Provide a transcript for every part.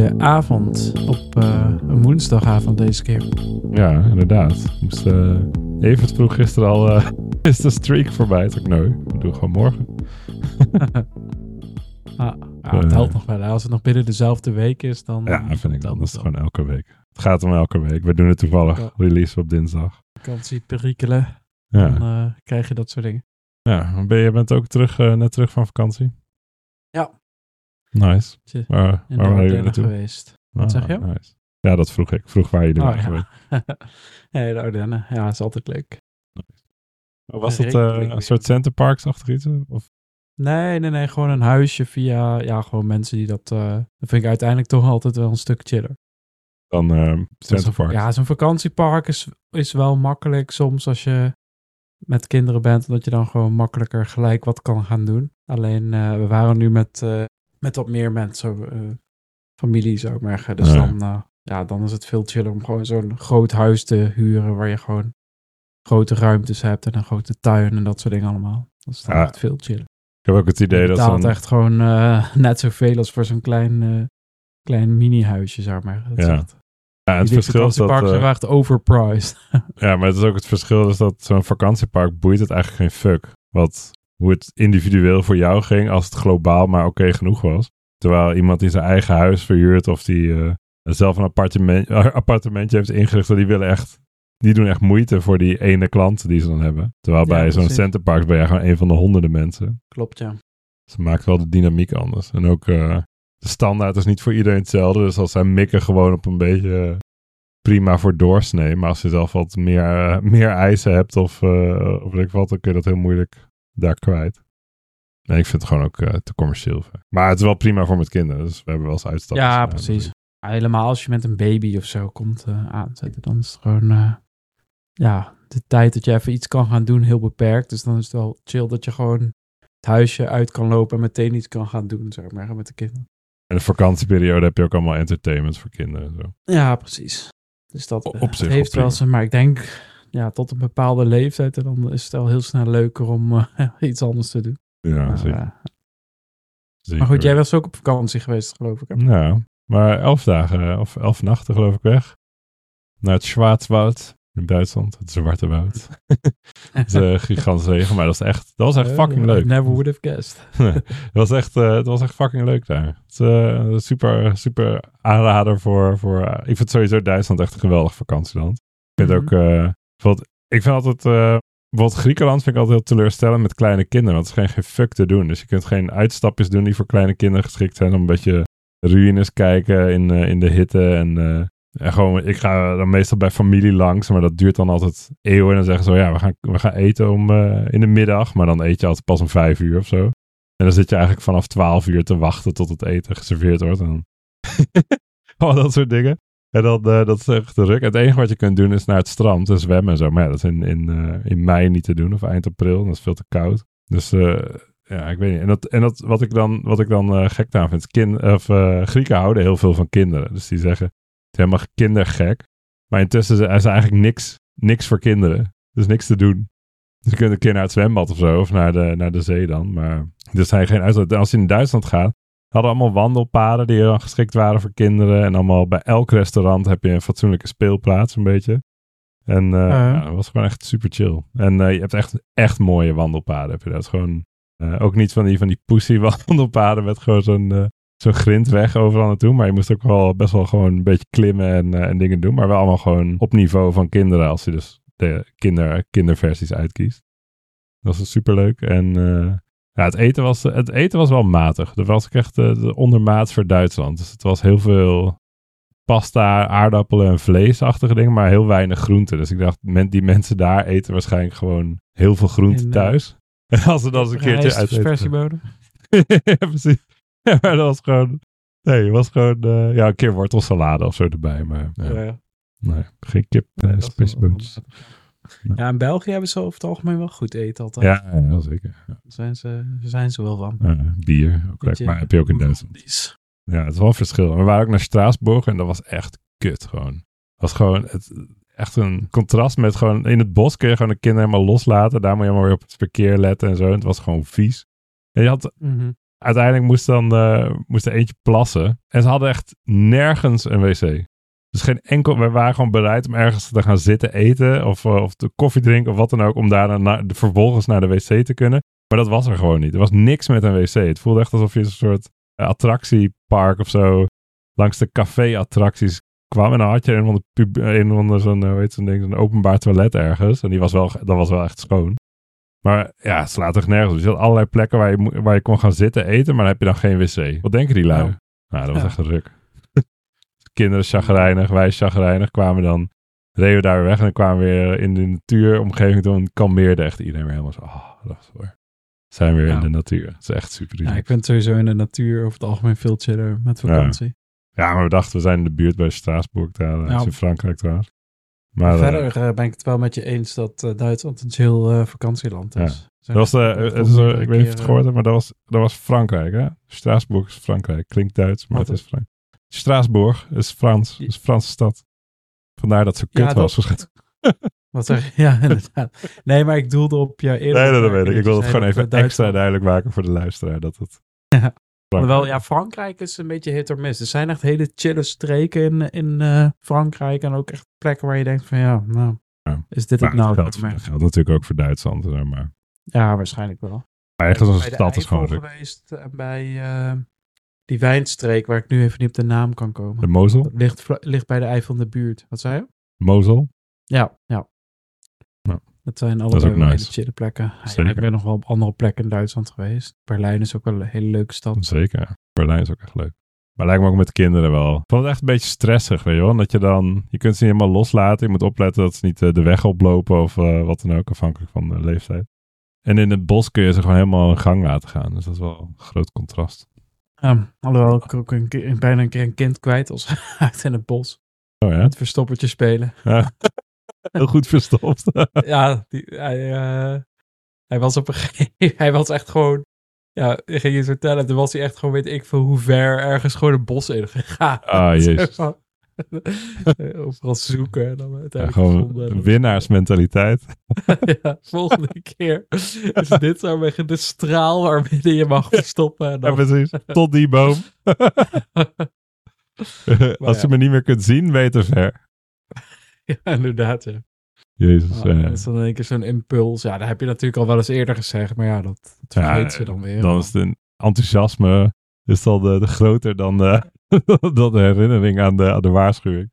leuke avond op een woensdagavond deze keer. Ja, inderdaad. Evert vroeg gisteren al, is de streak voorbij? Ik nooit. Ik doe gewoon morgen. Het helpt nog wel. Als het nog binnen dezelfde week is, dan... Ja, vind ik dan. Dat is het gewoon elke week. Het gaat om elke week. We doen het toevallig release op dinsdag. Vakantie perikelen. Ja. Dan krijg je dat soort dingen. Ja, je bent ook net terug van vakantie? Ja. Nice. Waar waren jullie naartoe geweest? Wat zeg je? Nice. Ja, dat vroeg ik. Vroeg waar jullie waren geweest. Nee, de Ardennen. Ja, dat is altijd leuk. Nice. Was het een soort Centerparks-achtig iets? Of? Nee. Gewoon een huisje via gewoon mensen die dat... dat vind ik uiteindelijk toch altijd wel een stuk chiller. Dan Centerparks. Ja, zo'n vakantiepark is wel makkelijk soms als je met kinderen bent. Dat je dan gewoon makkelijker gelijk wat kan gaan doen. Alleen we waren nu met wat meer mensen. Familie zou ik maar zeggen. Dus dan is het veel chiller om gewoon zo'n groot huis te huren. Waar je gewoon grote ruimtes hebt en een grote tuin en dat soort dingen allemaal. Dat is dan echt veel chiller. Ik heb ook het idee dat het echt gewoon net zoveel als voor zo'n klein mini-huisje, zou ik maar zeggen. Ja, het verschil is dat... zijn echt overpriced. Ja, maar het is ook het verschil is dat zo'n vakantiepark boeit het eigenlijk geen fuck. Hoe het individueel voor jou ging als het globaal maar oké genoeg was. Terwijl iemand die zijn eigen huis verhuurt of die zelf een appartementje heeft ingericht, die doen echt moeite voor die ene klant die ze dan hebben. Terwijl bij zo'n Centerparks ben jij gewoon een van de honderden mensen. Klopt, ja. Dus het maakt wel de dynamiek anders. En ook de standaard is niet voor iedereen hetzelfde. Dus als zij mikken gewoon op een beetje prima voor doorsnee. Maar als je zelf wat meer eisen hebt of weet ik wat, dan kun je dat heel moeilijk daar kwijt. Nee, ik vind het gewoon ook te commercieel. Maar het is wel prima voor met kinderen. Dus we hebben wel eens uitstappen. Ja, precies. Helemaal als je met een baby of zo komt aanzetten. Dan is het gewoon... de tijd dat je even iets kan gaan doen heel beperkt. Dus dan is het wel chill dat je gewoon het huisje uit kan lopen en meteen iets kan gaan doen, zeg maar, met de kinderen. En de vakantieperiode heb je ook allemaal entertainment voor kinderen en zo. Ja, precies. Dus dat op zich heeft wel zijn, maar ik denk tot een bepaalde leeftijd en dan is het al heel snel leuker om iets anders te doen. Ja, zeker. Maar goed, jij was ook op vakantie geweest, geloof ik. Hè? Ja, maar 11 dagen of 11 nachten geloof ik weg. Naar het Schwarzwald in Duitsland, het Zwarte Woud. Het is gigantisch regen, maar dat was echt fucking leuk. Never would have guessed. Het was echt fucking leuk daar. Het is super, super aanrader voor ik vind sowieso Duitsland echt een geweldig vakantieland. Ik vind ook, ik vind altijd, bijvoorbeeld Griekenland vind ik altijd heel teleurstellend met kleine kinderen, want er is geen fuck te doen. Dus je kunt geen uitstapjes doen die voor kleine kinderen geschikt zijn om een beetje ruïnes kijken in de hitte en gewoon, ik ga dan meestal bij familie langs, maar dat duurt dan altijd eeuwen. En dan zeggen ze we gaan eten in de middag, maar dan eet je altijd pas om 5 uur of zo. En dan zit je eigenlijk vanaf 12 uur te wachten tot het eten geserveerd wordt. En al dat soort dingen. En dan, dat is echt te ruk. Het enige wat je kunt doen is naar het strand en zwemmen en zo. Maar dat is in mei niet te doen of eind april. Dat is veel te koud. Dus ik weet niet. En dat wat ik dan gek aan vind. Grieken houden heel veel van kinderen. Dus die zeggen, het is helemaal kindergek. Maar intussen is er eigenlijk niks voor kinderen. Dus niks te doen. Dus je kunt een keer naar het zwembad of zo. Of naar de zee dan. Maar er zijn geen uitzonderingen. Als je in Duitsland gaat, hadden allemaal wandelpaden die dan geschikt waren voor kinderen. En allemaal bij elk restaurant heb je een fatsoenlijke speelplaats een beetje. En dat was gewoon echt super chill. En je hebt echt mooie wandelpaden. Heb je dat gewoon ook niet van die pussy wandelpaden met gewoon zo'n grindweg overal naartoe. Maar je moest ook wel best wel gewoon een beetje klimmen en dingen doen. Maar wel allemaal gewoon op niveau van kinderen. Als je dus de kinderversies uitkiest. Dat was superleuk. En het eten was wel matig. Dat was echt de ondermaats voor Duitsland. Dus het was heel veel pasta, aardappelen en vleesachtige dingen. Maar heel weinig groenten. Dus ik dacht, die mensen daar eten waarschijnlijk gewoon heel veel groenten thuis. En als ze dan eens een keertje uit versieboden. Ja, precies. Ja, maar dat was gewoon... Nee, het was gewoon... een keer wortelsalade of zo erbij. Maar nee, geen kip, spitsboontjes. Ja, in België hebben ze over het algemeen wel goed eten altijd. Ja, heel zeker. Ja. Daar zijn ze wel van. Bier, ook maar heb je ook in Duitsland. Ja, het is wel een verschil. We waren ook naar Straatsburg en dat was echt kut gewoon. Het was gewoon echt een contrast met gewoon... In het bos kun je gewoon de kinderen helemaal loslaten. Daar moet je maar weer op het verkeer letten en zo. En het was gewoon vies. En je had... uiteindelijk moest er eentje plassen. En ze hadden echt nergens een wc. Dus geen enkel... We waren gewoon bereid om ergens te gaan zitten eten. Of de koffie drinken of wat dan ook. Om daar vervolgens naar de wc te kunnen. Maar dat was er gewoon niet. Er was niks met een wc. Het voelde echt alsof je een soort attractiepark of zo... langs de café-attracties kwam. En dan had je een onder zo'n openbaar toilet ergens. En dat was wel echt schoon. Maar ja, het slaat echt nergens. Dus je had allerlei plekken waar je kon gaan zitten eten. Maar dan heb je dan geen wc. Wat denken die lui? Nou, dat was echt een ruk. Kinderen chagrijnig, wij chagrijnig. Reden we daar weer weg. En dan kwamen we weer in de natuuromgeving. Toen kalmeerde echt iedereen weer helemaal zo. Dat is hoor. Zijn we weer in de natuur. Het is echt super relaxed. Ja, ik vind sowieso in de natuur over het algemeen veel chiller met vakantie. Ja, maar we dachten, we zijn in de buurt bij Straatsburg. Daar is in Frankrijk trouwens. Maar verder ben ik het wel met je eens dat Duitsland een chill vakantieland is. Ja. Ik weet niet of je het gehoord hebt, maar dat was Frankrijk. Hè? Straatsburg is Frankrijk. Klinkt Duits, maar het is Frankrijk. Straatsburg is Frans. Is een Franse stad. Vandaar dat het zo kut was. Wat zeg je? Ja, inderdaad. Nee, maar ik doelde op je eerder. Nee, dat weet ik. Ik wil het gewoon even extra duidelijk maken voor de luisteraar. Dat het... Hoewel, Frankrijk is een beetje hit or miss. Er zijn echt hele chille streken in Frankrijk. En ook echt plekken waar je denkt van is dit het nou? Dat geldt natuurlijk ook voor Duitsland. Maar... Ja, waarschijnlijk wel. Maar ergens als een stad is gewoon geweest. En bij die wijnstreek waar ik nu even niet op de naam kan komen. De Mosel? Ligt bij de Eifel in de buurt. Wat zei je? Mosel? Ja. Dat zijn allebei hele nice. Chille plekken. Ik ben nog wel op andere plekken in Duitsland geweest. Berlijn is ook wel een hele leuke stad. Zeker. Berlijn is ook echt leuk. Maar lijkt me ook met kinderen wel. Ik vond het echt een beetje stressig, weet je wel. Dat je kunt ze niet helemaal loslaten. Je moet opletten dat ze niet de weg oplopen of wat dan ook, afhankelijk van de leeftijd. En in het bos kun je ze gewoon helemaal in gang laten gaan. Dus dat is wel een groot contrast. Alhoewel ik ook bijna een keer een kind kwijt was uit in het bos. Oh ja? Met verstoppertje spelen. Ja. Heel goed verstopt. Ja, hij was op een gegeven moment... Hij was echt gewoon... Ja, ik ging je zo vertellen. Toen was hij echt gewoon, weet ik veel hoe ver, ergens gewoon een bos in gegaan. Jezus. Overal zoeken. En dan gewoon een winnaarsmentaliteit. Ja, volgende keer is dit zo de straal waarbinnen je mag verstoppen. En dan... Ja, precies. Tot die boom. Als je me niet meer kunt zien, ben je te ver. Ja, inderdaad. Ja. Jezus. Dat is dan in één keer zo'n impuls. Ja, dat heb je natuurlijk al wel eens eerder gezegd. Maar ja, dat vergeet ze dan weer. Dan is het enthousiasme is al de groter dan de herinnering aan de waarschuwing.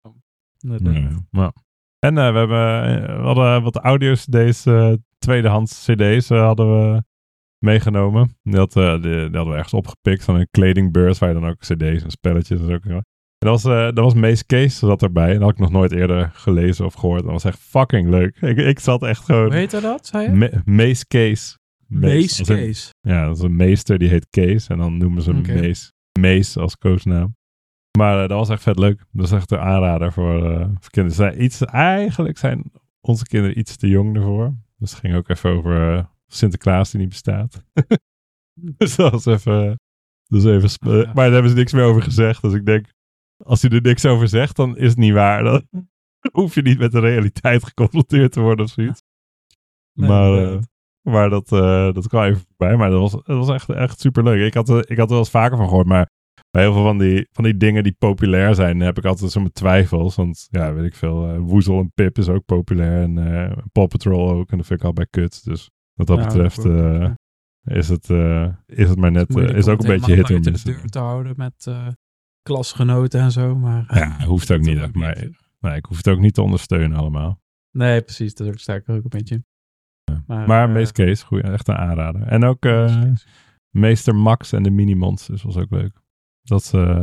En we hadden wat audio-cd's, tweedehands cd's hadden we meegenomen. Die hadden we ergens opgepikt van een kledingbeurs waar je dan ook cd's en spelletjes en zo. En dat was Mace Case, zat erbij. En dat had ik nog nooit eerder gelezen of gehoord. Dat was echt fucking leuk. Ik zat echt gewoon... Hoe heette dat, zei je? Mace Case. Mace Case? Ja, dat is een meester die heet Case. En dan noemen ze hem Mace als koosnaam. Maar dat was echt vet leuk. Dat is echt een aanrader voor kinderen. Eigenlijk zijn onze kinderen iets te jong ervoor. Dus het ging ook even over Sinterklaas die niet bestaat. Dus dat was even... Maar daar hebben ze niks meer over gezegd. Dus ik denk... Als hij er niks over zegt, dan is het niet waar. Dan hoef je niet met de realiteit geconfronteerd te worden of zoiets. Nee, maar dat kwam even voorbij. Maar dat was echt superleuk. Ik had er wel eens vaker van gehoord. Maar bij heel veel van die dingen die populair zijn, heb ik altijd zo mijn twijfels. Want ja, weet ik veel. Woezel en Pip is ook populair. En Paw Patrol ook. En dat vind ik al bij kut. Dus wat dat betreft is het maar net... is ook een beetje hit en miss. De deur te houden met... klasgenoten en zo, maar... Ja, hoeft ook niet. Ik hoef het ook niet te ondersteunen allemaal. Nee, precies. Daar sta ik er ook een beetje in. Ja. Maar Mace Case, goed, echt een aanrader. En ook Meester Max en de Mini-Monsters was ook leuk. Dat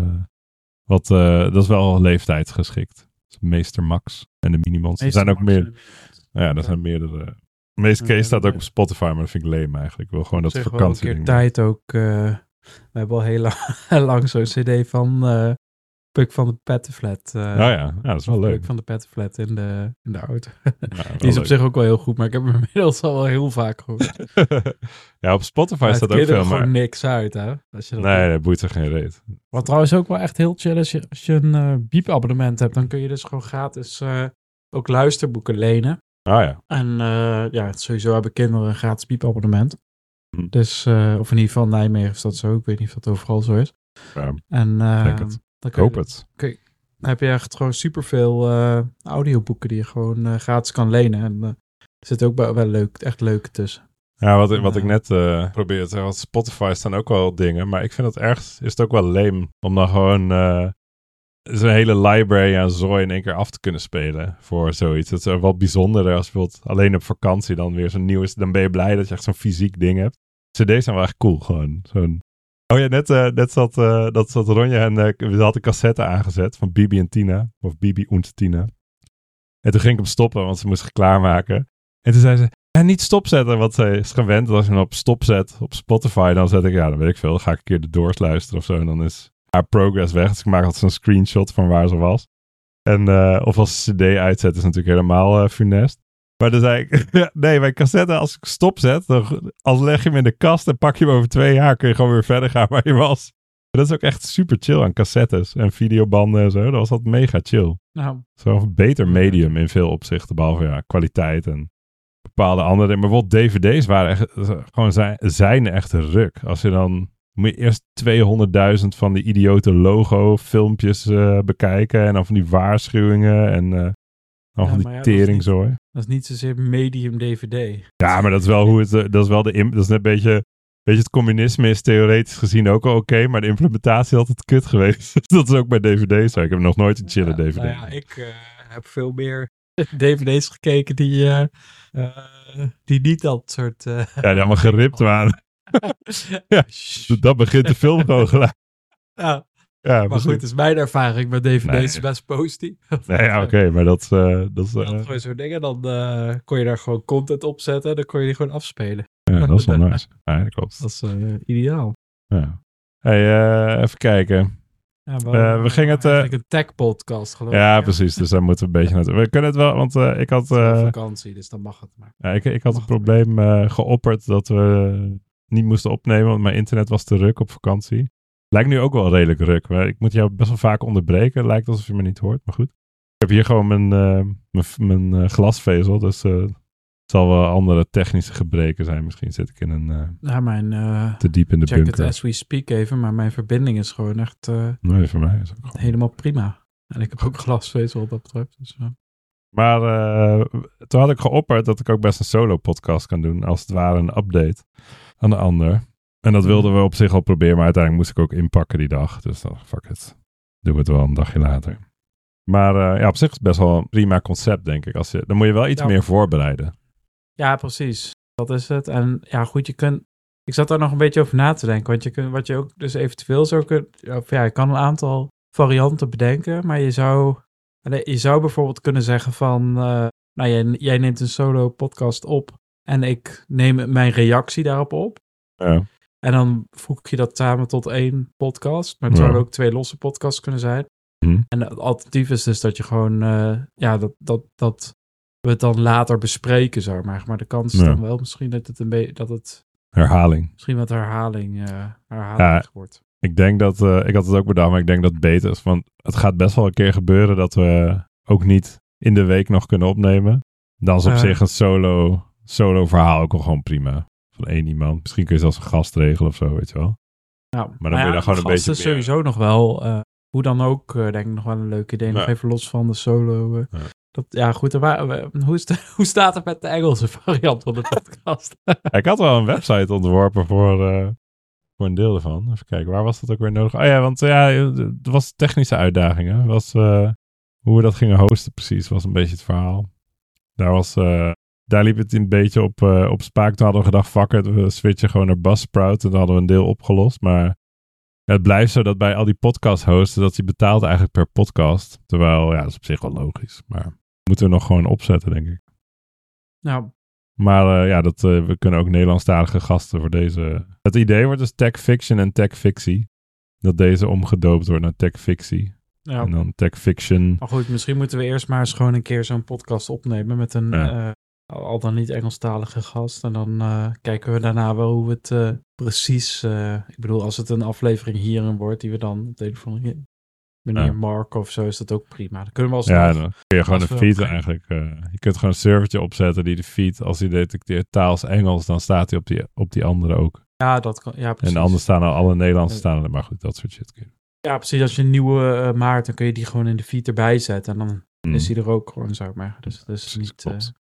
is wel leeftijdsgeschikt. Meester Max en de Mini-Monsters. Er zijn ook meer... Ja, er zijn meerdere... Mace Case staat ook op Spotify, maar dat vind ik leem eigenlijk. Ik wil gewoon dat vakantie... een keer tijd ook... We hebben al heel lang zo'n cd van Puk van de Pettenflat. Dat is wel leuk. Puk van de Pettenflat in de auto. Die is op zich ook wel heel goed, maar ik heb hem inmiddels al wel heel vaak gehoord. Ja, op Spotify staat ook veel, maar... gewoon niks uit, hè? Als je dat boeit er geen reet. Wat trouwens ook wel echt heel chill is, als je een biepabonnement hebt, dan kun je dus gewoon gratis ook luisterboeken lenen. Ah ja. En sowieso hebben kinderen een gratis biepabonnement. Dus, of in ieder geval Nijmegen is dat zo. Ik weet niet of dat overal zo is. Ja, En denk het. Ik hoop het. Dan heb je echt gewoon superveel audioboeken die je gewoon gratis kan lenen. En er zit ook wel leuk, echt leuke tussen. Ja, wat ik net probeerde te zeggen, want Spotify staan ook wel dingen, maar ik vind het ergens, is het ook wel lame om dan gewoon zo'n hele library aan zooi in één keer af te kunnen spelen voor zoiets. Het is wel bijzonder als je bijvoorbeeld alleen op vakantie dan weer zo'n nieuw is, dan ben je blij dat je echt zo'n fysiek ding hebt. CD's zijn wel echt cool gewoon. Oh ja, net zat Ronja en we hadden een cassette aangezet van Bibi en Tina, of Bibi und Tina. En toen ging ik hem stoppen, want ze moest klaarmaken. En toen zei ze, ja, niet stopzetten, want ze is gewend. Als je hem op stop zet op Spotify, dan zet ik, ja, dan weet ik veel. Dan ga ik een keer de Doors luisteren of zo. En dan is haar progress weg. Dus ik maak altijd zo'n screenshot van waar ze was. En of als ze cd uitzet, is natuurlijk helemaal funest. Maar dan zei ik, nee, mijn cassette, als ik stopzet, dan als leg je hem in de kast en pak je hem over 2 jaar, kun je gewoon weer verder gaan waar je was. Dat is ook echt super chill aan cassettes en videobanden en zo. Dat was dat mega chill. Nou. Zo'n beter medium in veel opzichten, behalve ja, kwaliteit en bepaalde andere dingen. Maar bijvoorbeeld dvd's waren echt, gewoon zijn echt een ruk. Als je dan, moet je eerst 200.000 van die idiote logo filmpjes bekijken en dan van die waarschuwingen en dan van die teringzooi. Dat is niet zozeer medium dvd. Ja, maar dat is wel hoe het, dat is wel dat is net een beetje, weet je, het communisme is theoretisch gezien ook al oké, maar de implementatie is altijd kut geweest. Dat is ook bij dvd's. Ik heb nog nooit een chille dvd. Nou ja, ik heb veel meer dvd's gekeken die niet dat soort... Ja, die allemaal geript waren. Ja, dat begint de film gewoon gelijk. Ja, ja, maar goed, het is mijn ervaring met dvd's best positief. Nee, ja, oké, maar dat is... gewoon zo'n dingen, dan kon je daar gewoon content op zetten, dan kon je die gewoon afspelen. Ja, dat is wel nice. Ja, dat klopt. Dat is ideaal. Ja. Hey, even kijken. Ja, we gingen het... een tech-podcast, geloof ik. Ja, precies. Dus daar moeten we een beetje naartoe. We kunnen het wel, want ik had... vakantie, dus dan mag het maar. Ja, ik had een probleem geopperd dat we niet moesten opnemen, want mijn internet was te ruk op vakantie. Lijkt nu ook wel redelijk ruk. Maar ik moet jou best wel vaak onderbreken. Lijkt alsof je me niet hoort, maar goed. Ik heb hier gewoon mijn glasvezel, dus het zal wel andere technische gebreken zijn. Misschien zit ik in een te diep in de bunker. Check het as we speak even, maar mijn verbinding is gewoon echt nee, voor mij is het ook gewoon helemaal prima. En ik heb ook glasvezel wat dat betreft. Dus, Maar toen had ik geopperd dat ik ook best een solo podcast kan doen. Als het ware een update aan de ander. En dat wilden we op zich al proberen, maar uiteindelijk moest ik ook inpakken die dag. Dus dan, fuck it. Doen we het wel een dagje later. Maar ja, op zich is het best wel een prima concept, denk ik. Dan moet je wel iets meer voorbereiden. Ja, precies. Dat is het. En ja, goed, ik zat daar nog een beetje over na te denken. Want wat je ook dus eventueel zou kunnen... Ja, je kan een aantal varianten bedenken, maar je zou bijvoorbeeld kunnen zeggen van... nou, jij neemt een solo podcast op en ik neem mijn reactie daarop op. Ja. En dan voeg je dat samen tot 1 podcast. Maar het zouden ook 2 losse podcasts kunnen zijn. En het alternatief is dus dat je gewoon... dat we het dan later bespreken, zeg maar. Maar de kans is dan wel misschien dat het... Herhaling. Misschien wat herhaling wordt. Ik denk dat... ik had het ook bedacht, maar ik denk dat het beter is. Want het gaat best wel een keer gebeuren dat we ook niet in de week nog kunnen opnemen. Dan is op zich een solo verhaal ook al gewoon prima. Van 1 iemand. Misschien kun je zelfs een gast regelen of zo, weet je wel. Nou, maar dan moet je daar gewoon een beetje is sowieso nog wel... hoe dan ook, denk ik nog wel een leuk idee. Nog even los van de solo... goed, hoe staat het met de Engelse variant van de podcast? Ik had wel een website ontworpen voor een deel ervan. Even kijken, waar was dat ook weer nodig? Oh ja, want er was technische uitdagingen. Hoe we dat gingen hosten precies, was een beetje het verhaal. Daar liep het een beetje op spaak. Toen hadden we gedacht, fuck it, we switchen gewoon naar Buzzsprout. En dan hadden we een deel opgelost, maar... Het blijft zo dat bij al die podcast hosten, dat je betaalt eigenlijk per podcast. Terwijl, ja, dat is op zich wel logisch. Maar moeten we nog gewoon opzetten, denk ik. Nou. Maar we kunnen ook Nederlandstalige gasten voor deze... Het idee wordt dus tech fiction en tech fictie. Dat deze omgedoopt wordt naar tech fictie. Ja. En dan tech fiction. Maar goed, misschien moeten we eerst maar eens gewoon een keer zo'n podcast opnemen met een... al dan niet Engelstalige gast. En dan kijken we daarna wel hoe we het precies... ik bedoel, als het een aflevering hierin wordt, die we dan op de telefoon meneer Mark of zo is dat ook prima. Dan kunnen we Ja, alsnog... dan kun je gewoon een als we feed ook- eigenlijk. Je kunt gewoon een servertje opzetten die de feed, als hij detecteert taals Engels, dan staat hij op die andere ook. Ja, dat kan. Ja, precies. En anders staan alle Nederlandse staan er, maar goed, dat soort shit kun je. Ja, precies. Als je een nieuwe maakt, dan kun je die gewoon in de feed erbij zetten. En dan is die er ook gewoon, zou ik maar. Dus dat is niet...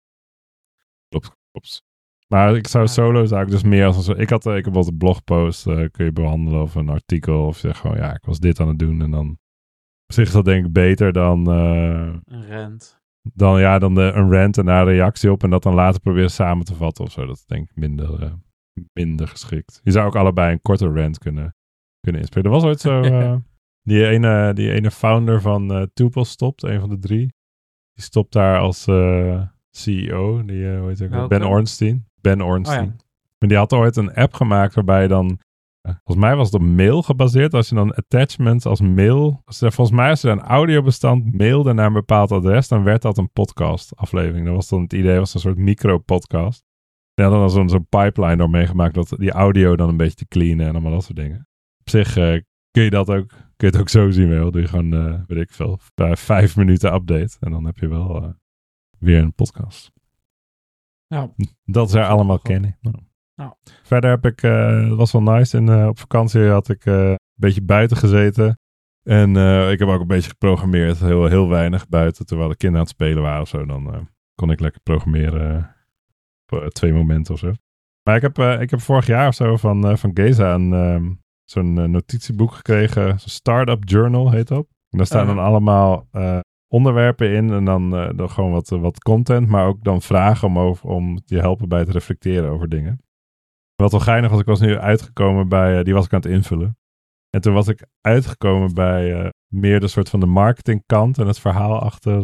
Klopt. Maar ik zou solo's eigenlijk dus meer als ik heb bijvoorbeeld een blogpost, kun je behandelen of een artikel of zeg gewoon, ja, ik was dit aan het doen en dan op zich is dat denk ik beter dan een rant. Dan een rant en daar een reactie op en dat dan later proberen samen te vatten of zo. Dat is denk ik minder geschikt. Je zou ook allebei een korte rant kunnen inspreken. Er was ooit zo die ene founder van Tuple stopt, een van de 3. Die stopt daar als CEO. Die, hoe heet het ook? Ben Ornstein. Oh, ja. Maar die had ooit een app gemaakt waarbij je dan, volgens mij was het op mail gebaseerd. Als je dan attachments als mail, volgens mij als je een audiobestand mailde naar een bepaald adres, dan werd dat een podcast aflevering. Dat was dan het idee, was een soort micro-podcast. En dan had zo'n pipeline door meegemaakt dat die audio dan een beetje te cleanen en allemaal dat soort dingen. Op zich kun je het ook zo zien wel. Doe je gewoon, weet ik veel, 5 minuten update. En dan heb je wel weer een podcast. Ja. Dat is er allemaal kennen. Nou. Verder heb ik, het was wel nice. Op vakantie had ik een beetje buiten gezeten. En ik heb ook een beetje geprogrammeerd. Heel weinig buiten. Terwijl de kinderen aan het spelen waren of zo. Dan kon ik lekker programmeren. Op 2 momenten of zo. Maar ik heb vorig jaar of zo van Geza zo'n notitieboek gekregen. Zo'n Startup Journal heet dat. En daar staan dan allemaal onderwerpen in. En dan gewoon wat content. Maar ook dan vragen om je helpen bij het reflecteren over dingen. Wat wel geinig was, ik was nu uitgekomen bij, die was ik aan het invullen. En toen was ik uitgekomen bij meer de soort van de marketingkant en het verhaal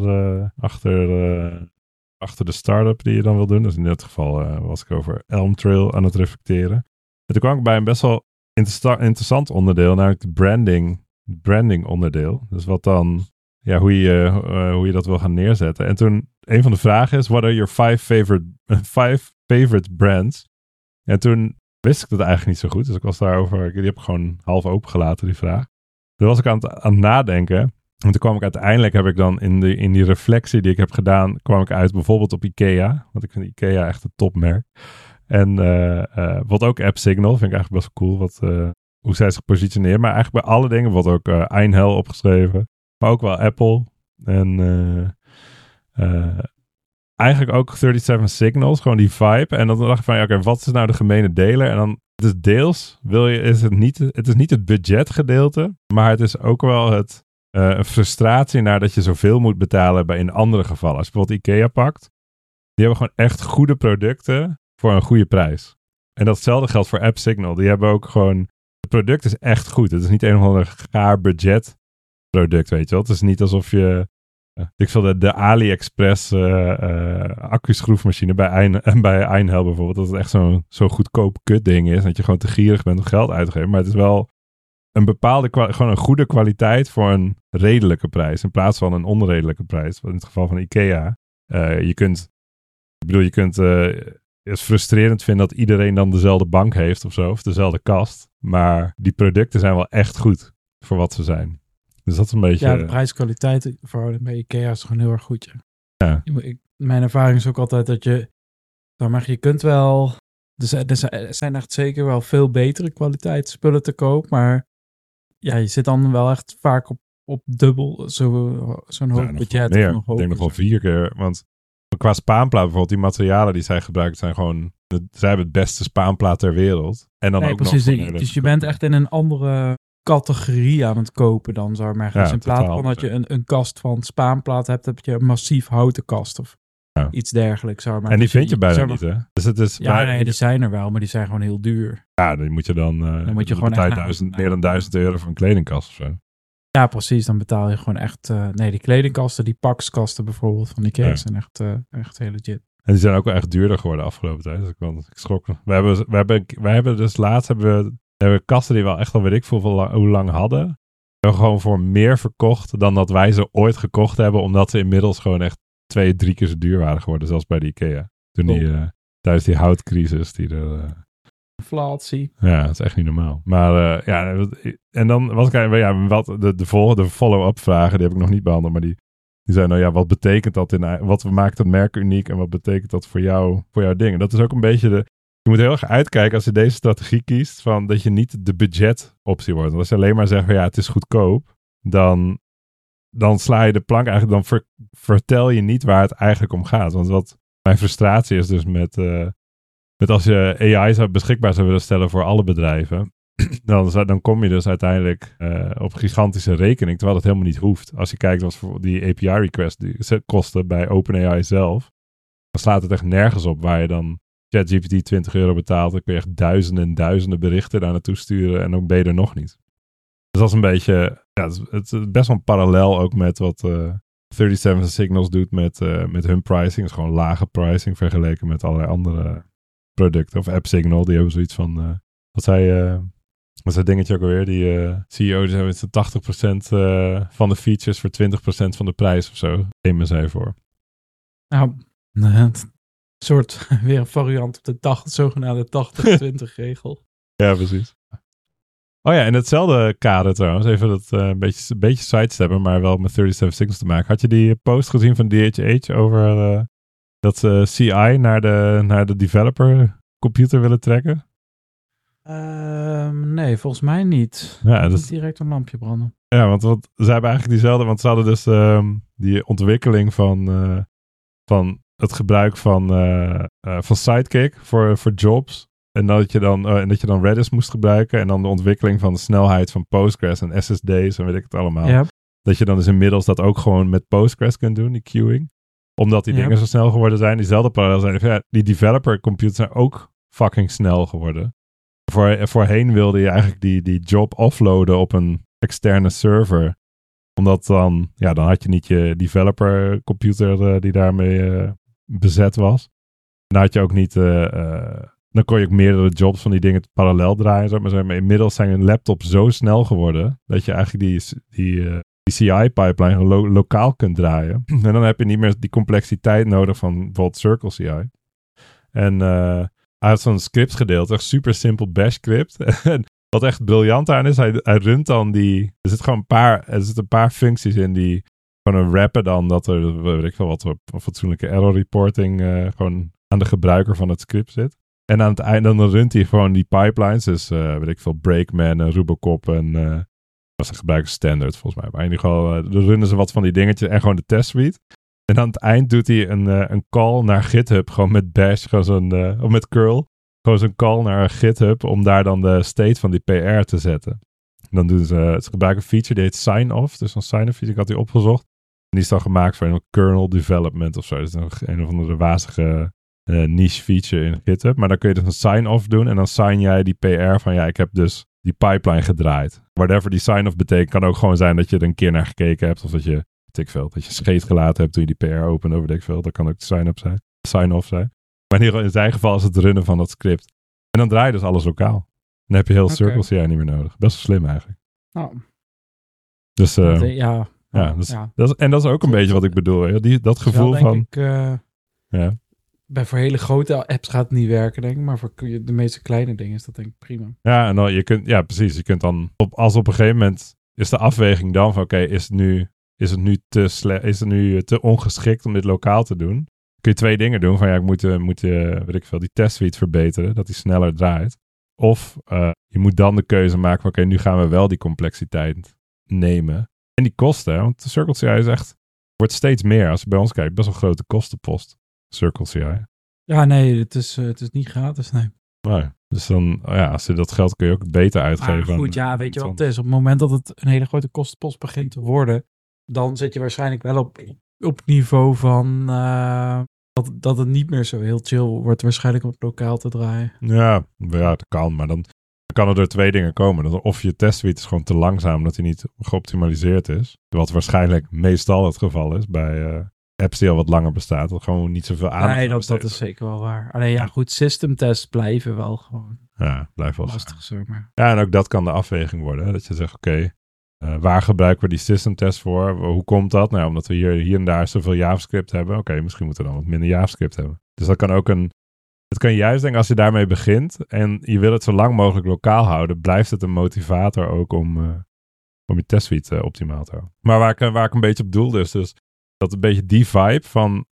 achter de start-up die je dan wil doen. Dus in dit geval was ik over Elm Trail aan het reflecteren. En toen kwam ik bij een best wel interessant onderdeel, namelijk de branding onderdeel. Dus wat dan, ja, hoe je dat wil gaan neerzetten. En toen, een van de vragen is, what are your 5 favorite brands? En toen wist ik dat eigenlijk niet zo goed. Dus ik was daarover, die heb ik gewoon half opengelaten, die vraag. Toen was ik aan het nadenken. En toen kwam ik uiteindelijk, heb ik dan in die reflectie die ik heb gedaan, kwam ik uit bijvoorbeeld op IKEA. Want ik vind IKEA echt een topmerk. En wat ook AppSignal, vind ik eigenlijk best wel cool. Hoe zij zich positioneren. Maar eigenlijk bij alle dingen, wat ook Einhell opgeschreven. Maar ook wel Apple. En eigenlijk ook 37 Signals, gewoon die vibe. En dan dacht ik van, ja, oké, wat is nou de gemene deler? En dan, het is deels, het is niet het budgetgedeelte, maar het is ook wel een frustratie naar dat je zoveel moet betalen in andere gevallen. Als je bijvoorbeeld IKEA pakt, die hebben gewoon echt goede producten voor een goede prijs. En datzelfde geldt voor AppSignal. Die hebben ook gewoon, het product is echt goed. Het is niet een of ander gaar budget product, weet je wel. Het is niet alsof je, ik zal de AliExpress accu-schroefmachine bij Einhell bijvoorbeeld, dat het echt zo'n goedkoop kutding is, dat je gewoon te gierig bent om geld uit te geven. Maar het is wel een bepaalde, gewoon een goede kwaliteit voor een redelijke prijs, in plaats van een onredelijke prijs. In het geval van IKEA. Je kunt het frustrerend vinden dat iedereen dan dezelfde bank heeft of zo, of dezelfde kast. Maar die producten zijn wel echt goed voor wat ze zijn. Dus dat is een beetje... Ja, de prijs-kwaliteit verhouding bij IKEA is gewoon heel erg goed. Ja. Mijn ervaring is ook altijd dat je kunt wel... Er zijn echt zeker wel veel betere kwaliteitsspullen te koop, maar ja, je zit dan wel echt vaak op dubbel zo'n hoog budget. Meer. Ik denk nog wel 4 keer, want qua spaanplaat bijvoorbeeld, die materialen die zij gebruiken zijn gewoon... Zij hebben het beste spaanplaat ter wereld. En dan ook precies, nog... Dus je bent echt in een andere categorie aan het kopen dan, zou ik maar zeggen. Dus in plaats van dat je een kast van spaanplaat hebt, heb je een massief houten kast of iets dergelijks. Zou maar. En die vind je bijna niet, hè? Dus het is die zijn er wel, maar die zijn gewoon heel duur. Ja, die moet je dan moet je gewoon echt meer dan €1000 voor een kledingkast of zo. Ja, precies. Dan betaal je gewoon echt... die kledingkasten, die Pax-kasten bijvoorbeeld van IKEA zijn echt heel legit. En die zijn ook wel echt duurder geworden de afgelopen tijd. Dus ik schrok. Wij hebben dus laatst hebben we kasten die wel echt al weet ik veel hoe lang hadden. We hebben gewoon voor meer verkocht dan dat wij ze ooit gekocht hebben. Omdat ze inmiddels gewoon echt 2-3 keer zo duur waren geworden. Zelfs bij de IKEA. Toen tijdens die houtcrisis die er inflatie. Ja, dat is echt niet normaal. Maar en dan was ik eigenlijk, de volgende follow-up vragen, die heb ik nog niet behandeld, maar die zijn nou ja, wat betekent dat wat maakt het merk uniek en wat betekent dat voor jouw ding? En dat is ook een beetje je moet heel erg uitkijken als je deze strategie kiest, van dat je niet de budget-optie wordt. Want als je alleen maar zegt van ja, het is goedkoop, dan sla je de plank eigenlijk, dan vertel je niet waar het eigenlijk om gaat. Want wat mijn frustratie is dus met als je AI beschikbaar zou willen stellen voor alle bedrijven, dan kom je dus uiteindelijk op gigantische rekening, terwijl dat helemaal niet hoeft. Als je kijkt wat voor die API-request die kosten bij OpenAI zelf, dan slaat het echt nergens op waar je dan ChatGPT €20 betaalt. Dan kun je echt duizenden en duizenden berichten daar naartoe sturen en dan ben je er nog niet. Dus dat is een beetje, ja, het is best wel een parallel ook met wat 37 Signals doet met hun pricing. Het is gewoon lage pricing vergeleken met allerlei andere producten. Of AppSignal, die hebben zoiets van, wat zei dingetje ook alweer? Die CEO, die hebben 80% van de features voor 20% van de prijs of zo. Nemen zij voor. Nou, een soort weer een variant op de zogenaamde 80-20 regel. Ja, precies. Oh ja, in hetzelfde kader trouwens, even dat een beetje sidesteppen, maar wel met 37 Signals te maken. Had je die post gezien van DHH over dat ze CI naar de developer computer willen trekken? Nee, volgens mij niet. Ja, dat is direct een lampje branden. Ja, want ze hebben eigenlijk diezelfde, want ze hadden dus die ontwikkeling van het gebruik van Sidekick voor jobs. En dat je dan Redis moest gebruiken. En dan de ontwikkeling van de snelheid van Postgres en SSD's en weet ik het allemaal. Yep. Dat je dan dus inmiddels dat ook gewoon met Postgres kunt doen, die queuing. Omdat die dingen zo snel geworden zijn. Diezelfde parallel zijn. Ja, die developer computers zijn ook fucking snel geworden. Voorheen wilde je eigenlijk die job offloaden op een externe server. Omdat dan had je niet je developer computer die daarmee bezet was. En dan had je ook niet... dan kon je ook meerdere jobs van die dingen parallel draaien. Maar inmiddels zijn een laptop zo snel geworden dat je eigenlijk die CI-pipeline lokaal kunt draaien. En dan heb je niet meer die complexiteit nodig van bijvoorbeeld Circle CI. En hij had zo'n scriptgedeelte, echt super simpel bash script. En wat echt briljant aan is, hij runt dan er zitten een paar functies in die gewoon rappen dan dat er, weet ik veel wat, fatsoenlijke error reporting gewoon aan de gebruiker van het script zit. En aan het einde dan runt hij gewoon die pipelines. Dus weet ik veel, Brakeman en Rubocop en ze gebruiken standard volgens mij. Maar in ieder geval runnen ze wat van die dingetjes en gewoon de test suite. En aan het eind doet hij een call naar GitHub. Gewoon met Bash, of met curl. Gewoon zo'n call naar GitHub om daar dan de state van die PR te zetten. En dan doen ze gebruiken een feature die heet sign-off. Dus een sign-off feature, ik had die opgezocht. En die is dan gemaakt voor een kernel development of zo. Dus een of andere wazige niche feature in GitHub. Maar dan kun je dus een sign-off doen en dan sign jij die PR van ik heb dus die pipeline gedraaid. Whatever die sign-off betekent, kan ook gewoon zijn dat je er een keer naar gekeken hebt of dat je scheet gelaten hebt toen je die PR opende, weet ik veel. Dat kan ook de sign-off zijn. Maar in zijn geval is het runnen van dat script. En dan draai je dus alles lokaal. Dan heb je heel Circle CI niet meer nodig. Best wel slim eigenlijk. Oh. Dus dat is ook een beetje wat ik bedoel. Dat gevoel van... Voor hele grote apps gaat het niet werken, denk ik. Maar voor de meeste kleine dingen is dat denk ik prima. Ja, en dan, precies. Je kunt dan, als op een gegeven moment is de afweging dan van is het nu te ongeschikt om dit lokaal te doen? Kun je twee dingen doen. Van ik moet weet ik veel, die test suite verbeteren, dat die sneller draait. Of je moet dan de keuze maken van nu gaan we wel die complexiteit nemen. En die kosten, want de Circle CI wordt steeds meer. Als je bij ons kijkt, best wel een grote kostenpost. Circle CI. Ja, nee, het is niet gratis, nee. Dus dan, als je dat geld kun je ook beter uitgeven. Maar goed, weet je wat het is? Op het moment dat het een hele grote kostenpost begint te worden, dan zit je waarschijnlijk wel op niveau van dat het niet meer zo heel chill wordt waarschijnlijk om het lokaal te draaien. Ja, dat kan, maar dan kan er door twee dingen komen. Of je testsuite is gewoon te langzaam, omdat hij niet geoptimaliseerd is. Wat waarschijnlijk meestal het geval is bij apps die al wat langer bestaat. Dat gewoon niet zoveel aandacht. Nee, dat is zeker wel waar. Alleen goed, systemtests blijven wel gewoon. Ja, blijft wel lastig zo. Maar. Ja, en ook dat kan de afweging worden. Hè? Dat je zegt, waar gebruiken we die systemtest voor? Hoe komt dat? Nou, omdat we hier en daar zoveel JavaScript hebben. Misschien moeten we dan wat minder JavaScript hebben. Dus dat kan ook het kan juist, denk ik, als je daarmee begint en je wil het zo lang mogelijk lokaal houden, blijft het een motivator ook om je testsuite optimaal te houden. Maar waar ik een beetje op doelde is dus dat een beetje die vibe van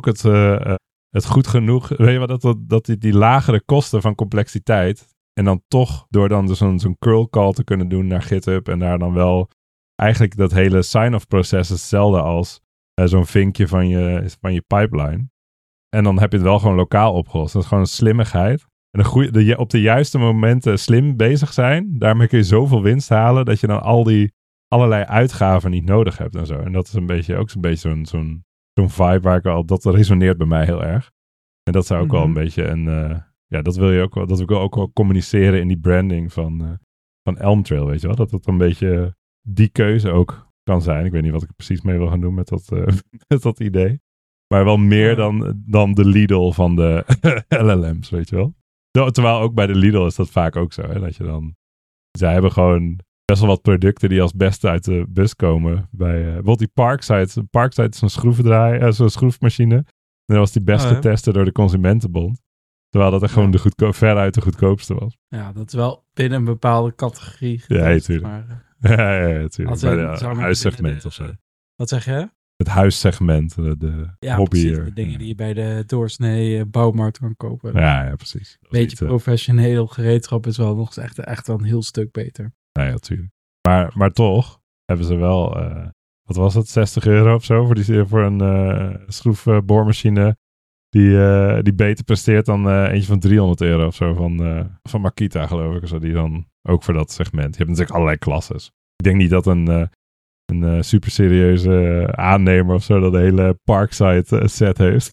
het goed genoeg, weet je wat, dat die lagere kosten van complexiteit en dan toch door dan dus zo'n curl call te kunnen doen naar GitHub en daar dan wel eigenlijk dat hele sign-off proces is hetzelfde als zo'n vinkje van je pipeline. En dan heb je het wel gewoon lokaal opgelost. Dat is gewoon een slimmigheid. En op de juiste momenten slim bezig zijn. Daarmee kun je zoveel winst halen dat je dan allerlei uitgaven niet nodig hebt en zo. En dat is ook zo'n beetje zo'n vibe waar dat resoneert bij mij heel erg. En dat zou ook wel een beetje dat wil ik ook wel communiceren in die branding van Elm Trail, weet je wel. Dat het een beetje die keuze ook kan zijn. Ik weet niet wat ik er precies mee wil gaan doen met dat idee. Maar wel meer dan de Lidl van de LLM's, weet je wel. Terwijl ook bij de Lidl is dat vaak ook zo. Hè? Dat je dan... Zij hebben gewoon best wel wat producten die als beste uit de bus komen. Bijvoorbeeld die Parkside. Parkside is een schroevendraai, zo'n schroefmachine. En dat was die best geteste door de Consumentenbond. Terwijl dat echt gewoon veruit de goedkoopste was. Ja, dat is wel binnen een bepaalde categorie. Ja, natuurlijk. Ja, natuurlijk. Bij het huissegment of zo. Wat zeg je? Het huissegment, de hobby. Precies, de dingen die je bij de doorsnee bouwmarkt kan kopen. Ja, precies. Beetje professioneel gereedschap is wel nog echt een heel stuk beter. Ja, natuurlijk. Maar toch hebben ze wel, wat was het, €60 of zo voor een schroefboormachine die beter presteert dan eentje van €300 of zo van Makita, geloof ik. Zo, die dan ook voor dat segment. Je hebt natuurlijk allerlei klasses. Ik denk niet dat een super serieuze aannemer of zo dat de hele Parkside set heeft.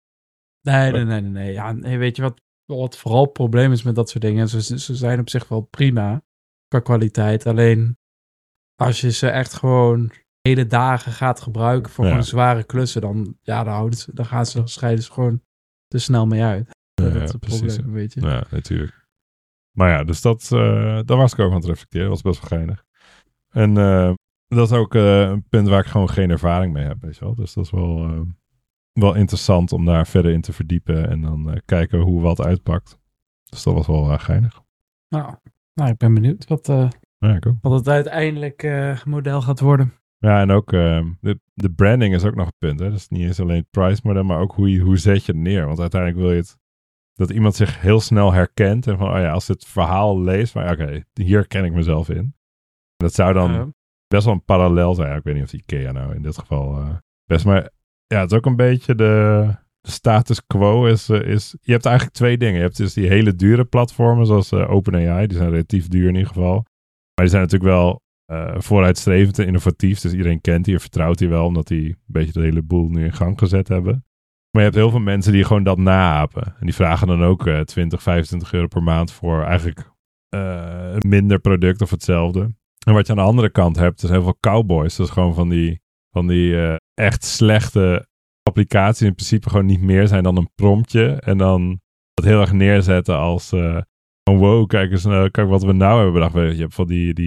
Nee. Ja, weet je wat vooral het probleem is met dat soort dingen? Ze zijn op zich wel prima qua kwaliteit. Alleen als je ze echt gewoon hele dagen gaat gebruiken voor gewoon zware klussen, dan scheiden ze gewoon te snel mee uit. Dat is het probleem, weet je. Ja, natuurlijk. Maar ja, dus daar was ik ook aan het reflecteren. Dat was best wel geinig. En dat is ook een punt waar ik gewoon geen ervaring mee heb, weet je wel. Dus dat is wel interessant om daar verder in te verdiepen en dan kijken hoe wat uitpakt. Dus dat was wel geinig. Nou, ik ben benieuwd wat het uiteindelijk model gaat worden. Ja, en ook de branding is ook nog een punt. Hè? Dus niet eens alleen het price model, maar ook hoe zet je het neer. Want uiteindelijk wil je dat iemand zich heel snel herkent en van, als het verhaal leest, van oké, hier ken ik mezelf in. Dat zou dan best wel een parallel zijn. Ik weet niet of IKEA nou in dit geval best, maar ja, het is ook een beetje de status quo is, je hebt eigenlijk twee dingen. Je hebt dus die hele dure platformen zoals OpenAI, die zijn relatief duur in ieder geval. Maar die zijn natuurlijk wel vooruitstrevend en innovatief. Dus iedereen kent die en vertrouwt die wel, omdat die een beetje de hele boel nu in gang gezet hebben. Maar je hebt heel veel mensen die gewoon dat naapen. En die vragen dan ook 20, 25 euro per maand voor eigenlijk een minder product of hetzelfde. En wat je aan de andere kant hebt, is heel veel cowboys. Dat is gewoon van die echt slechte applicaties in principe gewoon niet meer zijn dan een promptje. En dan dat heel erg neerzetten als van wow, kijk eens, kijk wat we nou hebben bedacht. Je hebt van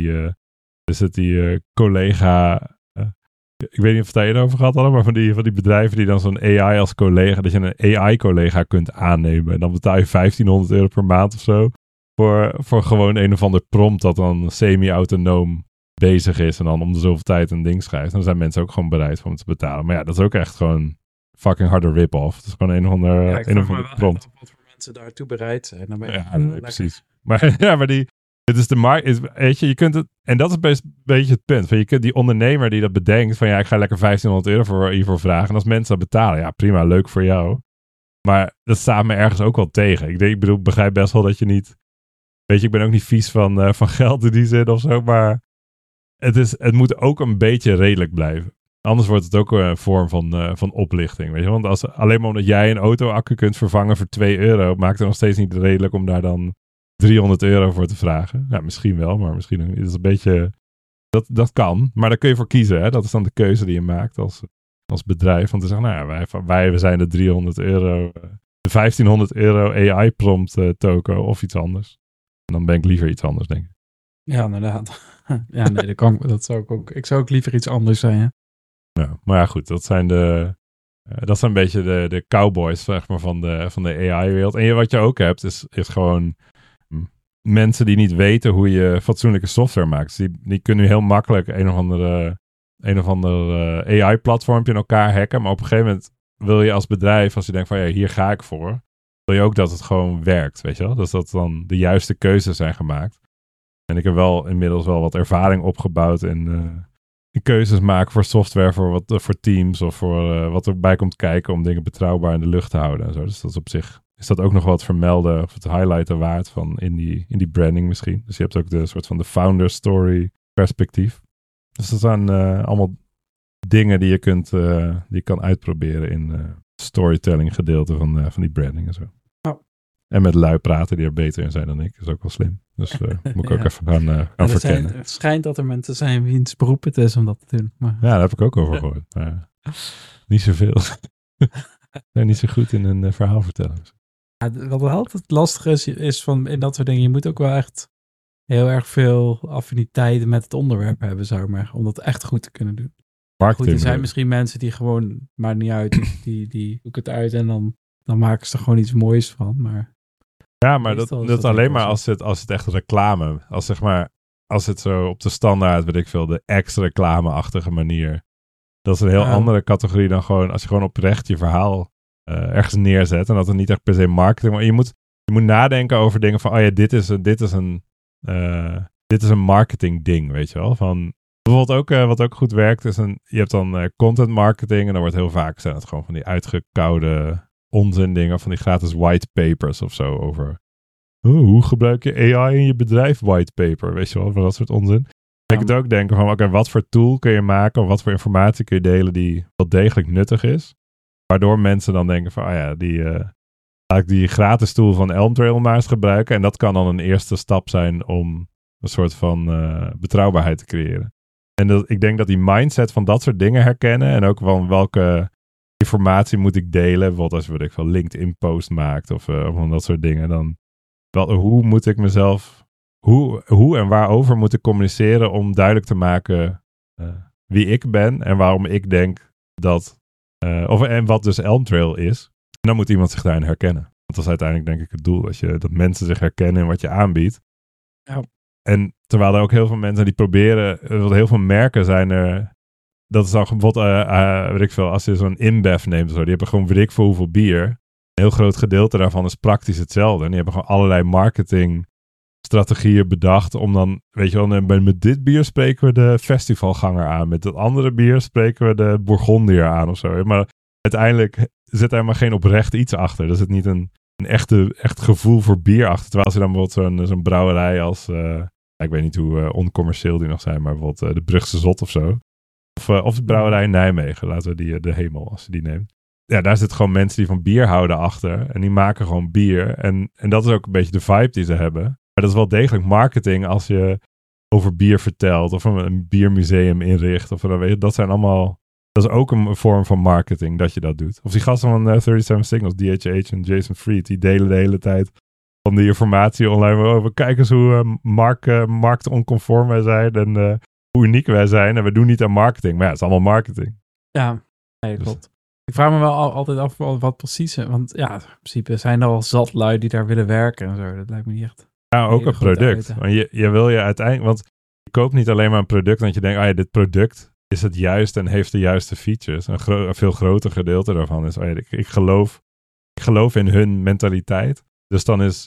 die collega, ik weet niet of we het erover gehad hadden, maar van die bedrijven die dan zo'n AI als collega, dat je een AI-collega kunt aannemen. En dan betaal je €1500 per maand of zo voor gewoon een of ander prompt dat dan semi-autonoom bezig is en dan om de zoveel tijd een ding schrijft. En dan zijn mensen ook gewoon bereid om het te betalen. Maar ja, dat is ook echt gewoon fucking harde rip-off. Het is gewoon een of ander prompt. Wat voor mensen daartoe bereid zijn. Dan ben je nee, precies. Maar het is de markt, weet je kunt het, en dat is best een beetje het punt. Van je kunt die ondernemer die dat bedenkt, van ik ga lekker €1500 hiervoor vragen. En als mensen dat betalen, ja prima, leuk voor jou. Maar dat staat me ergens ook wel tegen. Ik begrijp best wel dat je niet, weet je, ik ben ook niet vies van geld in die zin of zo, maar het moet ook een beetje redelijk blijven. Anders wordt het ook een vorm van oplichting, weet je. Want alleen maar omdat jij een auto-accu kunt vervangen voor €2, maakt het nog steeds niet redelijk om daar dan €300 voor te vragen. Ja, misschien wel, maar misschien is het een beetje... Dat kan, maar daar kun je voor kiezen. Hè? Dat is dan de keuze die je maakt als bedrijf. Om te zeggen, nou ja, wij zijn de €300, de €1500 AI-prompt token of iets anders. En dan ben ik liever iets anders, denk ik. Ja, inderdaad. Ja, nee, dat zou ik ook. Ik zou ook liever iets anders zijn, hè? Ja, maar ja, goed, dat zijn Dat zijn een beetje de cowboys, zeg maar, van de AI-wereld. En wat je ook hebt, is gewoon mensen die niet weten hoe je fatsoenlijke software maakt. Dus die kunnen nu heel makkelijk een of ander AI-platformpje in elkaar hacken. Maar op een gegeven moment wil je als bedrijf, als je denkt van ja, hier ga ik voor, wil je ook dat het gewoon werkt, weet je wel? Dus dat dan de juiste keuzes zijn gemaakt. En ik heb wel inmiddels wel wat ervaring opgebouwd in keuzes maken voor software, voor teams of voor wat erbij komt kijken om dingen betrouwbaar in de lucht te houden en zo. Dus dat is op zich, is dat ook nog wat vermelden of het highlighten waard van in die branding misschien. Dus je hebt ook de soort van de founder story perspectief. Dus dat zijn allemaal dingen die je kan uitproberen in storytelling gedeelte van die branding en zo. Oh. En met lui praten die er beter in zijn dan ik. Dat is ook wel slim. Dus moet ik ook even gaan verkennen. Het schijnt dat er mensen zijn wiens beroep het is om dat te doen. Maar... Ja, daar heb ik ook over gehoord. Maar niet zoveel. Nee, niet zo goed in een verhaal vertellen. Ja, wat altijd lastig is van in dat soort dingen. Je moet ook wel echt heel erg veel affiniteit met het onderwerp hebben, zou ik maar. Om dat echt goed te kunnen doen. Goed, er zijn misschien mensen die gewoon, maakt niet uit, die zoeken het uit en dan maken ze er gewoon iets moois van. Maar ja, maar dat alleen maar als het echt reclame, als het zo op de standaard, weet ik veel, de ex-reclame-achtige manier. Dat is een heel andere categorie dan gewoon, als je gewoon oprecht je verhaal ergens neerzet en dat het niet echt per se marketing, maar je moet nadenken over dingen van, oh ja, dit is een marketing ding, weet je wel, van... Bijvoorbeeld ook, wat ook goed werkt, is je hebt dan content marketing en dan wordt heel vaak zijn het gewoon van die uitgekoude onzin dingen, van die gratis white papers of zo over hoe gebruik je AI in je bedrijf white paper, weet je wel, van dat soort onzin. Ik kunt ook denken van, oké, wat voor tool kun je maken of wat voor informatie kun je delen die wel degelijk nuttig is, waardoor mensen dan denken van, laat ik die gratis tool van Elmtrail maar eens gebruiken en dat kan dan een eerste stap zijn om een soort van betrouwbaarheid te creëren. En ik denk dat die mindset van dat soort dingen herkennen en ook van welke informatie moet ik delen, bijvoorbeeld als je een LinkedIn post maakt of van dat soort dingen, dan hoe moet ik mezelf, hoe en waarover moet ik communiceren om duidelijk te maken wie ik ben en waarom ik denk dat, en wat dus Elmtrail is. En dan moet iemand zich daarin herkennen. Want dat is uiteindelijk denk ik het doel, dat mensen zich herkennen in wat je aanbiedt. Ja. En terwijl er ook heel veel mensen die proberen, heel veel merken zijn er, dat is dan bijvoorbeeld, weet ik veel, als je zo'n InBev neemt, die hebben gewoon weet ik veel hoeveel bier. Een heel groot gedeelte daarvan is praktisch hetzelfde. En die hebben gewoon allerlei marketingstrategieën bedacht om dan, weet je wel, met dit bier spreken we de festivalganger aan. Met dat andere bier spreken we de Bourgondier aan of zo. Maar uiteindelijk zit er maar geen oprecht iets achter. Er zit niet een echt gevoel voor bier achter. Terwijl ze dan bijvoorbeeld zo'n brouwerij als... ik weet niet hoe oncommercieel die nog zijn, maar bijvoorbeeld de Brugse Zot of zo. Of de brouwerij in Nijmegen, laten we de Hemel, als je die neemt. Ja, daar zitten gewoon mensen die van bier houden achter. En die maken gewoon bier. En dat is ook een beetje de vibe die ze hebben. Maar dat is wel degelijk marketing als je over bier vertelt. Of een biermuseum inricht. Dat zijn allemaal... Dat is ook een vorm van marketing dat je dat doet. Of die gasten van 37 Signals, DHH en Jason Fried, die delen de hele tijd van die informatie online over. Kijk eens hoe marktonconform wij zijn en hoe uniek wij zijn. En we doen niet aan marketing. Maar ja, het is allemaal marketing. Ja, nee, klopt. Dus. Ik vraag me wel altijd af wat precies. Want ja, in principe zijn er al zat lui die daar willen werken en zo. Dat lijkt me niet echt. Ja, ook een product. Want je wil je uiteindelijk... Want je koopt niet alleen maar een product, want je denkt, dit product is het juist en heeft de juiste features. Een veel groter gedeelte daarvan is, ik geloof in hun mentaliteit. Dus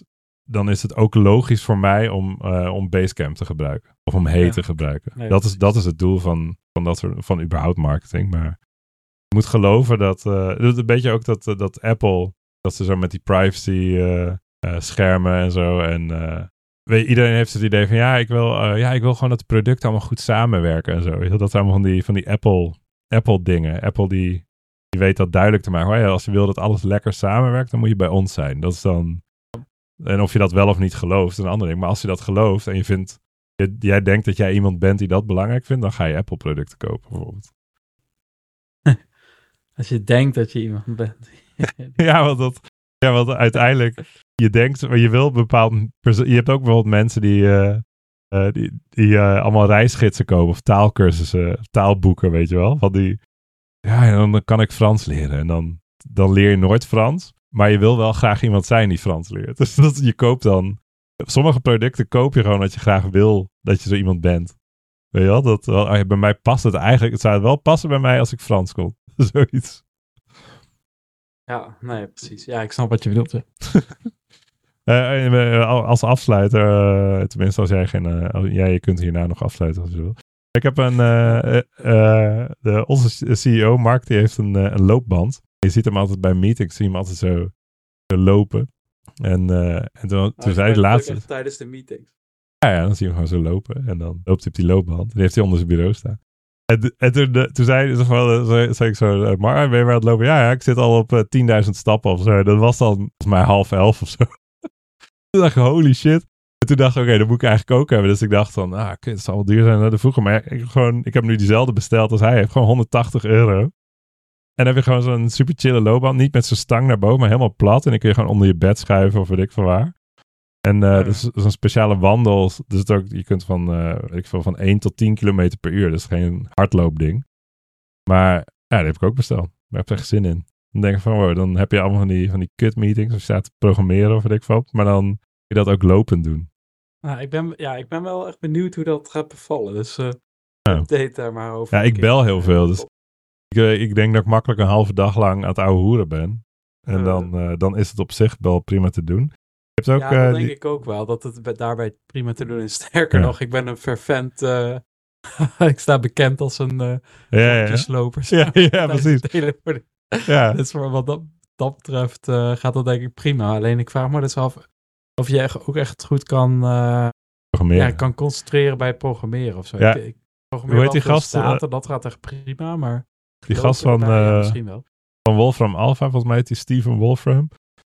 dan is het ook logisch voor mij om Basecamp te gebruiken. Of om Hey te gebruiken. Nee, dat is het doel van überhaupt marketing. Maar je moet geloven dat... een beetje ook dat Apple... Dat ze zo met die privacy schermen en zo. En iedereen heeft het idee van... ik wil gewoon dat de producten allemaal goed samenwerken en zo. Dat zijn allemaal van die Apple dingen. Apple die weet dat duidelijk te maken. Als je wil dat alles lekker samenwerkt, dan moet je bij ons zijn. Dat is dan... En of je dat wel of niet gelooft, is een ander ding. Maar als je dat gelooft en je vindt... Jij denkt dat jij iemand bent die dat belangrijk vindt, dan ga je Apple producten kopen bijvoorbeeld. Als je denkt dat je iemand bent. want uiteindelijk... Je denkt, je wil bepaald... Je hebt ook bijvoorbeeld mensen die allemaal reisgidsen kopen of taalkursussen, taalboeken, weet je wel. Van die ja, en dan kan ik Frans leren. En dan leer je nooit Frans. Maar je wil wel graag iemand zijn die Frans leert. Dus je koopt dan... Sommige producten koop je gewoon dat je graag wil dat je zo iemand bent. Weet je wel? Bij mij past het eigenlijk... Het zou wel passen bij mij als ik Frans kon. Zoiets. Ja, nee, precies. Ja, ik snap wat je bedoelt. Als afsluiter... tenminste, als jij je kunt hierna nog afsluiten als je wil. Ik heb onze CEO, Mark, die heeft een loopband. Je ziet hem altijd bij meetings, zie je hem altijd zo lopen. En toen zei hij laatst... Tijdens de meetings. Ja, dan zie je hem gewoon zo lopen. En dan loopt hij op die loopband. En die heeft hij onder zijn bureau staan. En toen zei ik zo... Mark, ben je weer aan het lopen? Ja, ik zit al op 10.000 stappen of zo. Dat was dan volgens mij 10:30 of zo. Toen dacht ik, holy shit. En toen dacht ik, oké, dat moet ik eigenlijk ook hebben. Dus ik dacht van, het zal wel duur zijn naar de vroeger. Maar ik heb nu diezelfde besteld als hij heeft. Gewoon €180. En dan heb je gewoon zo'n super chille loopband. Niet met zijn stang naar boven, maar helemaal plat. En dan kun je gewoon onder je bed schuiven of weet ik van waar. En dus een speciale wandel. Dus je kunt van 1 tot 10 kilometer per uur. Dus geen hardloopding. Maar ja, die heb ik ook besteld. Maar ik heb er echt zin in. Dan denk ik van, wow, dan heb je allemaal van die kut meetings. Of je staat te programmeren of weet ik wat. Maar dan kun je dat ook lopend doen. Nou, ik ben wel echt benieuwd hoe dat gaat bevallen. Dus update daar maar over. Ja, ik bel heel veel. Dus ik denk dat ik makkelijk een halve dag lang aan het ouwe hoeren ben. En dan is het op zich wel prima te doen. Je hebt ook, dat denk ik ook wel. Dat het daarbij prima te doen is. Sterker nog, ik ben een fervent... ik sta bekend als een sloper. Ja, precies. Ja. Dus wat dat betreft gaat dat denk ik prima. Alleen ik vraag me dus af of je ook echt goed kan kan concentreren bij het programmeren of zo. Ja. Ik programmeer hoe heet wel die gast? Data, dat gaat echt prima, maar... Die gast van misschien wel. Van Wolfram Alpha, volgens mij heet die Steven Wolfram.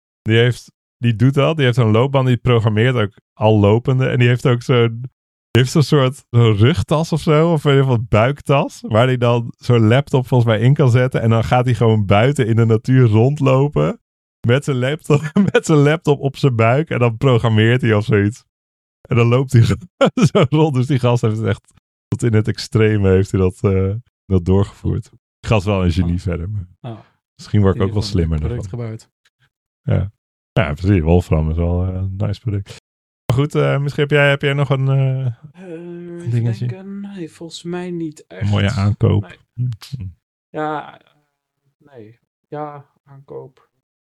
Die doet dat. Die heeft een loopband, die programmeert ook al lopende. En die heeft ook zo'n soort rugtas of zo. Of in ieder geval buiktas. Waar hij dan zo'n laptop volgens mij in kan zetten. En dan gaat hij gewoon buiten in de natuur rondlopen. Met zijn laptop op zijn buik. En dan programmeert hij of zoiets. En dan loopt hij zo rond. Dus die gast heeft het echt tot in het extreme heeft hij dat doorgevoerd. Die gast wel een genie verder. Maar misschien word ik ook wel slimmer. Product gebouwd. Ja, precies. Wolfram is wel een nice product. Maar goed, misschien heb jij nog een dingetje? Nee, volgens mij niet echt. Een mooie aankoop. Nee. Ja, nee. Ja, aankoop.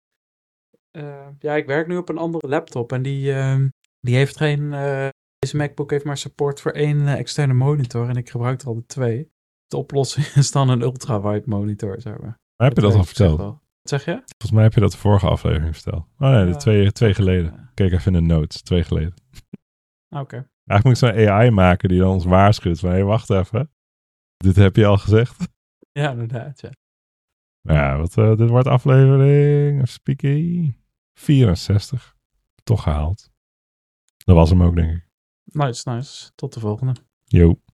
Ik werk nu op een andere laptop en die heeft geen... deze MacBook heeft maar support voor 1 externe monitor en ik gebruik er al de 2. De oplossing is dan een ultrawide monitor, zeg maar. Heb je dat al verteld? Wat zeg je? Volgens mij heb je dat de vorige aflevering verteld. Oh nee, twee geleden. Kijk even in de notes, 2 geleden. Oké. Eigenlijk moet ik zo'n AI maken die dan ons waarschuwt van, hé, wacht even. Dit heb je al gezegd. Ja, inderdaad, ja. Ja, dit wordt aflevering, speaky, 64. Toch gehaald. Dat was hem ook, denk ik. Nice. Tot de volgende. Yo.